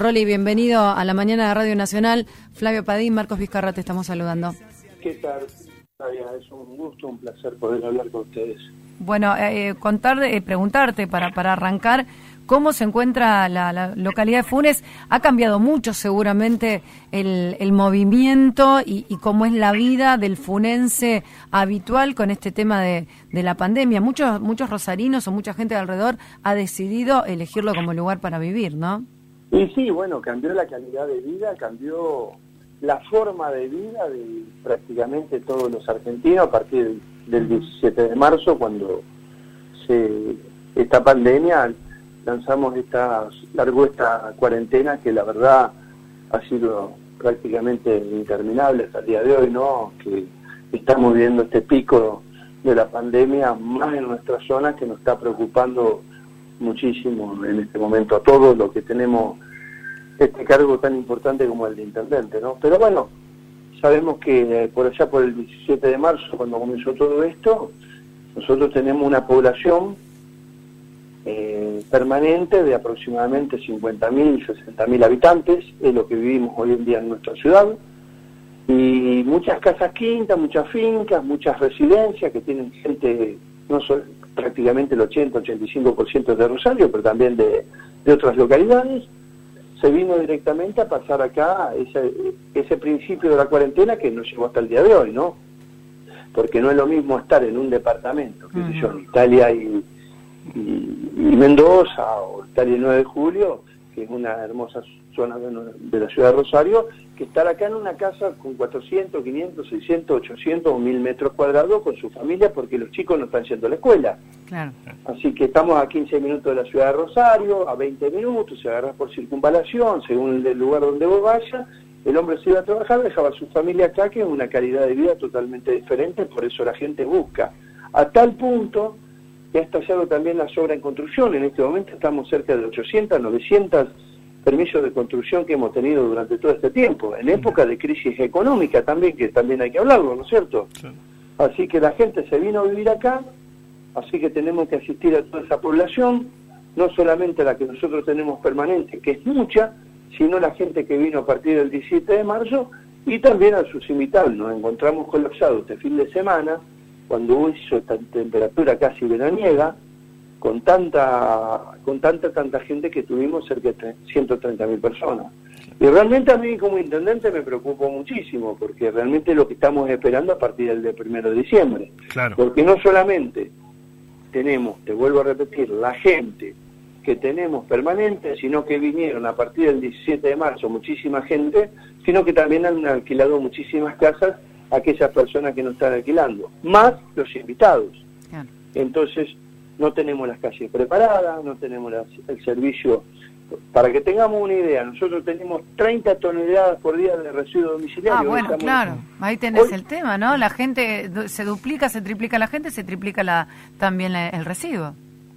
Rolly, bienvenido a la mañana de Radio Nacional. Flavio Padín, Marcos Vizcarra, te estamos saludando. ¿Qué tal, Flavia? Es un gusto, un placer poder hablar con ustedes. Bueno, preguntarte para arrancar, ¿cómo se encuentra la localidad de Funes? Ha cambiado mucho seguramente el movimiento y cómo es la vida del funense habitual con este tema de la pandemia. Muchos rosarinos o mucha gente de alrededor ha decidido elegirlo como lugar para vivir, ¿no? Y sí, bueno, cambió la calidad de vida, cambió la forma de vida de prácticamente todos los argentinos a partir del 17 de marzo, cuando esta pandemia largó esta cuarentena que la verdad ha sido prácticamente interminable hasta el día de hoy, ¿no? Que estamos viendo este pico de la pandemia más en nuestra zona, que nos está preocupando muchísimo en este momento a todos los que tenemos este cargo tan importante como el de intendente, ¿no? Pero bueno, sabemos que por allá por el 17 de marzo, cuando comenzó todo esto, nosotros tenemos una población permanente de aproximadamente 50.000, 60.000 habitantes, es lo que vivimos hoy en día en nuestra ciudad, y muchas casas quintas, muchas fincas, muchas residencias que tienen gente, no solo prácticamente el 80-85% de Rosario, pero también de otras localidades. Se vino directamente a pasar acá ese principio de la cuarentena que nos llegó hasta el día de hoy, ¿no? Porque no es lo mismo estar en un departamento, qué sé yo, en Italia y Mendoza, o Italia y 9 de Julio, que es una hermosa zona de la ciudad de Rosario, que estar acá en una casa con 400, 500, 600, 800 o 1000 metros cuadrados con su familia, porque los chicos no están yendo a la escuela. Claro. Así que estamos a 15 minutos de la ciudad de Rosario, a 20 minutos, se agarra por circunvalación, según el lugar donde vos vayas. El hombre se iba a trabajar, dejaba a su familia acá, que es una calidad de vida totalmente diferente, por eso la gente busca. A tal punto que ha estallado también la obra en construcción. En este momento estamos cerca de 800, 900 permisos de construcción que hemos tenido durante todo este tiempo, en época de crisis económica también, que también hay que hablarlo, ¿no es cierto? Sí. Así que la gente se vino a vivir acá, así que tenemos que asistir a toda esa población, no solamente la que nosotros tenemos permanente, que es mucha, sino la gente que vino a partir del 17 de marzo, y también a sus invitados. Nos encontramos colapsados este fin de semana, cuando hizo esta temperatura casi veraniega, con tanta gente que tuvimos, cerca de 130.000 personas. Y realmente a mí como intendente me preocupó muchísimo, porque realmente es lo que estamos esperando a partir del 1 de diciembre. Claro. Porque no solamente tenemos, te vuelvo a repetir, la gente que tenemos permanente, sino que vinieron a partir del 17 de marzo muchísima gente, sino que también han alquilado muchísimas casas a aquellas personas que no están alquilando, más los invitados. Claro. Entonces, no tenemos las calles preparadas, no tenemos el servicio. Para que tengamos una idea, nosotros tenemos 30 toneladas por día de residuos domiciliarios. Ah, bueno, claro, ahí tenés el tema, ¿no? La gente se duplica, se triplica la gente, se triplica también el residuo.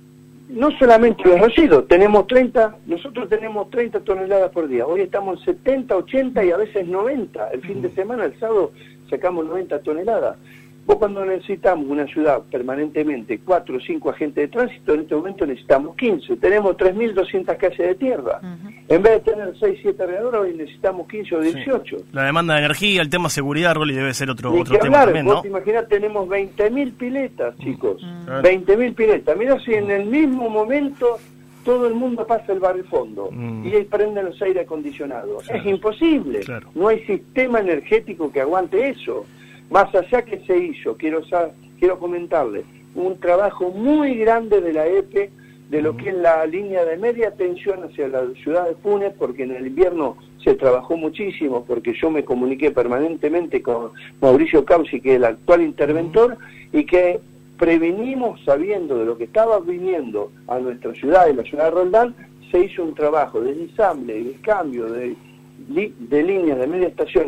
No solamente los residuos, nosotros tenemos 30 toneladas por día. Hoy estamos en 70, 80 y a veces 90. El fin de semana, el sábado, sacamos 90 toneladas. Vos cuando necesitamos una ciudad permanentemente 4 o 5 agentes de tránsito, en este momento necesitamos 15. Tenemos 3.200 calles de tierra. En vez de tener 6, 7 alrededor, hoy necesitamos 15 o 18. Sí. La demanda de energía, el tema seguridad, Rolly, debe ser otro tema también, ¿no? Vos te imaginás, tenemos 20.000 piletas, chicos. 20.000 piletas. Mirá si en el mismo momento todo el mundo pasa el barrio fondo y ahí prenden los aire acondicionados. Claro. Es imposible. Claro. No hay sistema energético que aguante eso. Más allá que se hizo, quiero comentarles, un trabajo muy grande de la EPE, de lo que es la línea de media tensión hacia la ciudad de Funes, porque en el invierno se trabajó muchísimo, porque yo me comuniqué permanentemente con Mauricio Causi, que es el actual interventor, y que prevenimos, sabiendo de lo que estaba viniendo a nuestra ciudad y la ciudad de Roldán, se hizo un trabajo de ensamble y de cambio de líneas de media estación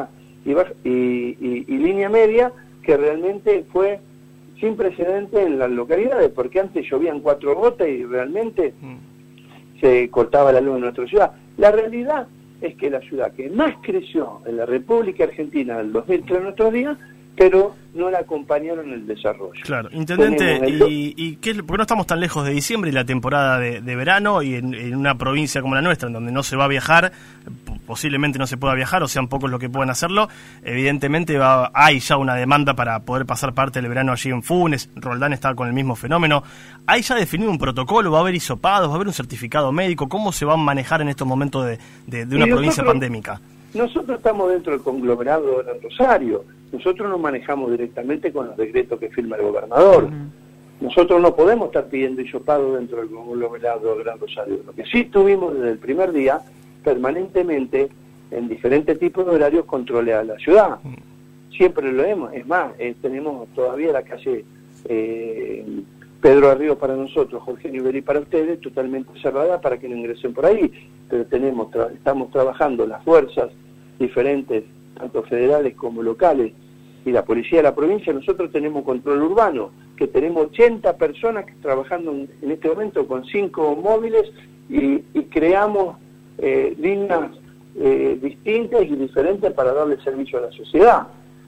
y línea media, que realmente fue sin precedente en las localidades, porque antes llovían 4 gotas y realmente se cortaba la luz en nuestra ciudad. La realidad es que la ciudad que más creció en la República Argentina del 2003 a nuestros días pero no la acompañaron en el desarrollo. Claro, intendente, ¿por qué no estamos tan lejos de diciembre y la temporada de verano y en una provincia como la nuestra, en donde no se va a viajar, posiblemente no se pueda viajar, o sean pocos los que puedan hacerlo? Evidentemente hay ya una demanda para poder pasar parte del verano allí en Funes. Roldán está con el mismo fenómeno. ¿Hay ya definido un protocolo? ¿Va a haber hisopados? ¿Va a haber un certificado médico? ¿Cómo se va a manejar en estos momentos de una provincia pandémica? Nosotros estamos dentro del conglomerado de Gran Rosario. Nosotros nos manejamos directamente con los decretos que firma el gobernador. Nosotros no podemos estar pidiendo hisopado dentro del conglomerado de Gran Rosario. Lo que sí tuvimos desde el primer día, permanentemente, en diferentes tipos de horarios, controles a la ciudad. Siempre lo hemos. Es más, tenemos todavía la calle Pedro Arrio para nosotros, Jorge Niveri para ustedes, totalmente cerrada para que no ingresen por ahí. Pero estamos trabajando las fuerzas diferentes, tanto federales como locales, y la policía de la provincia. Nosotros tenemos control urbano, que tenemos 80 personas trabajando en este momento con 5 móviles y creamos líneas distintas y diferentes para darle servicio a la sociedad.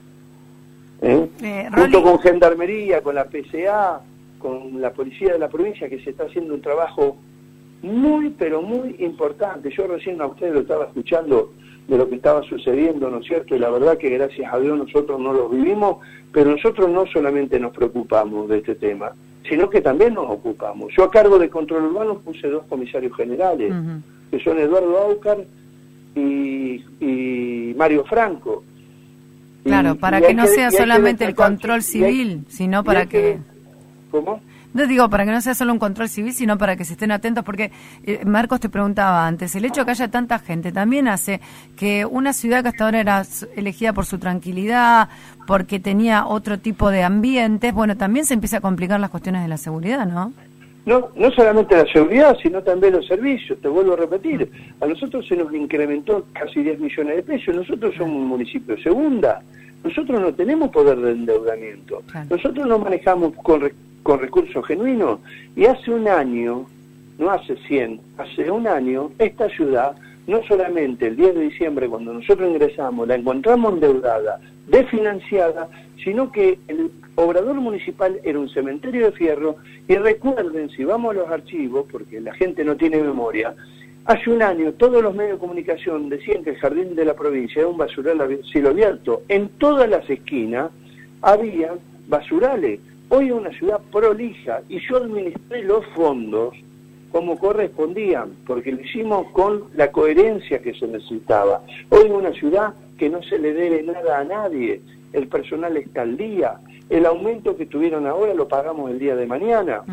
Junto con Gendarmería, con la PCA, con la policía de la provincia, que se está haciendo un trabajo muy, pero muy importante. Yo recién a ustedes lo estaba escuchando de lo que estaba sucediendo, ¿no es cierto? Y la verdad que gracias a Dios nosotros no lo vivimos, pero nosotros no solamente nos preocupamos de este tema, sino que también nos ocupamos. Yo a cargo de control urbano puse 2 comisarios generales, que son Eduardo Aucar y Mario Franco. Claro, para que no sea solamente el control civil, sino para que... ¿Cómo? No digo para que no sea solo un control civil, sino para que se estén atentos, porque Marcos te preguntaba antes, el hecho de que haya tanta gente también hace que una ciudad que hasta ahora era elegida por su tranquilidad, porque tenía otro tipo de ambientes, bueno, también se empieza a complicar las cuestiones de la seguridad, ¿no? No solamente la seguridad, sino también los servicios, te vuelvo a repetir. A nosotros se nos incrementó casi 10 millones de pesos, nosotros somos un municipio de segunda, nosotros no tenemos poder de endeudamiento, nosotros nos manejamos con recursos genuinos, y hace un año, no hace 100, hace un año, esta ciudad, no solamente el 10 de diciembre cuando nosotros ingresamos, la encontramos endeudada, desfinanciada, sino que el obrador municipal era un cementerio de fierro. Y recuerden, si vamos a los archivos, porque la gente no tiene memoria, hace un año todos los medios de comunicación decían que el jardín de la provincia era un basural a cielo abierto. En todas las esquinas había basurales. Hoy es una ciudad prolija y yo administré los fondos como correspondían, porque lo hicimos con la coherencia que se necesitaba. Hoy es una ciudad que no se le debe nada a nadie, el personal está al día, el aumento que tuvieron ahora lo pagamos el día de mañana.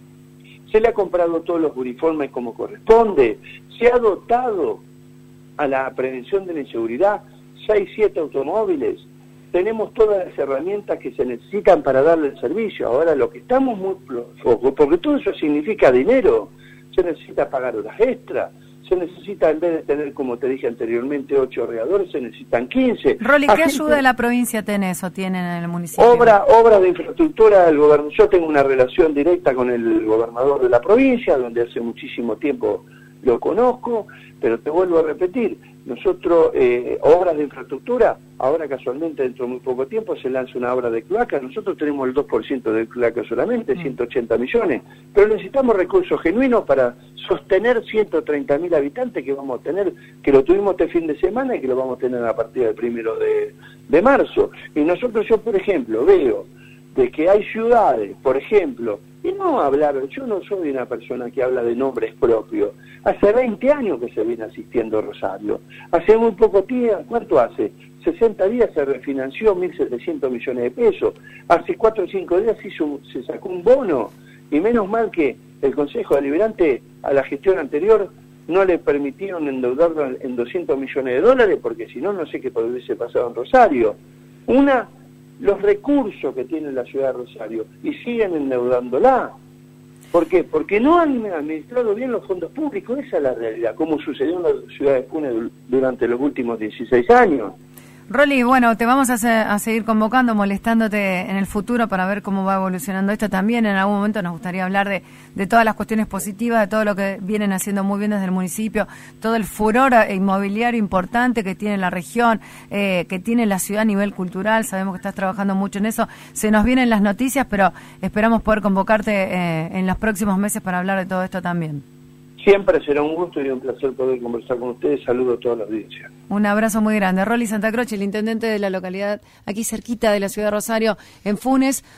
Se le ha comprado todos los uniformes como corresponde, se ha dotado a la prevención de la inseguridad 6-7 automóviles, tenemos todas las herramientas que se necesitan para darle el servicio. Ahora lo que estamos muy focos, porque todo eso significa dinero, se necesita pagar horas extras, se necesita, en vez de tener, como te dije anteriormente, 8 regadores, se necesitan 15. Rolly, ¿qué ayuda de la provincia tenés o tienen en el municipio? Obra de infraestructura del gobierno. Yo tengo una relación directa con el gobernador de la provincia, donde hace muchísimo tiempo lo conozco, pero te vuelvo a repetir, nosotros, obras de infraestructura, ahora casualmente dentro de muy poco tiempo se lanza una obra de cloaca, nosotros tenemos el 2% de cloaca solamente, 180 millones, pero necesitamos recursos genuinos para sostener 130.000 habitantes que vamos a tener, que lo tuvimos este fin de semana y que lo vamos a tener a partir del 1 de marzo. Y nosotros, yo por ejemplo, veo de que hay ciudades, por ejemplo, y no hablar, yo no soy una persona que habla de nombres propios, hace 20 años que se viene asistiendo a Rosario, hace muy poco tiempo, ¿cuánto hace? 60 días se refinanció 1.700 millones de pesos, hace 4 o 5 días se sacó un bono, y menos mal que el Consejo Deliberante a la gestión anterior no le permitieron endeudarlo en 200 millones de dólares, porque si no, no sé qué hubiese pasado en Rosario. Los recursos que tiene la ciudad de Rosario, y siguen endeudándola. ¿Por qué? Porque no han administrado bien los fondos públicos, esa es la realidad, como sucedió en la ciudad de Funes durante los últimos 16 años. Rolly, bueno, te vamos a seguir convocando, molestándote en el futuro para ver cómo va evolucionando esto también. En algún momento nos gustaría hablar de todas las cuestiones positivas, de todo lo que vienen haciendo muy bien desde el municipio, todo el furor inmobiliario importante que tiene la región, que tiene la ciudad a nivel cultural. Sabemos que estás trabajando mucho en eso. Se nos vienen las noticias, pero esperamos poder convocarte en los próximos meses para hablar de todo esto también. Siempre será un gusto y un placer poder conversar con ustedes. Saludo a toda la audiencia. Un abrazo muy grande. Rolly Santa Croce, el intendente de la localidad, aquí cerquita de la ciudad de Rosario, en Funes.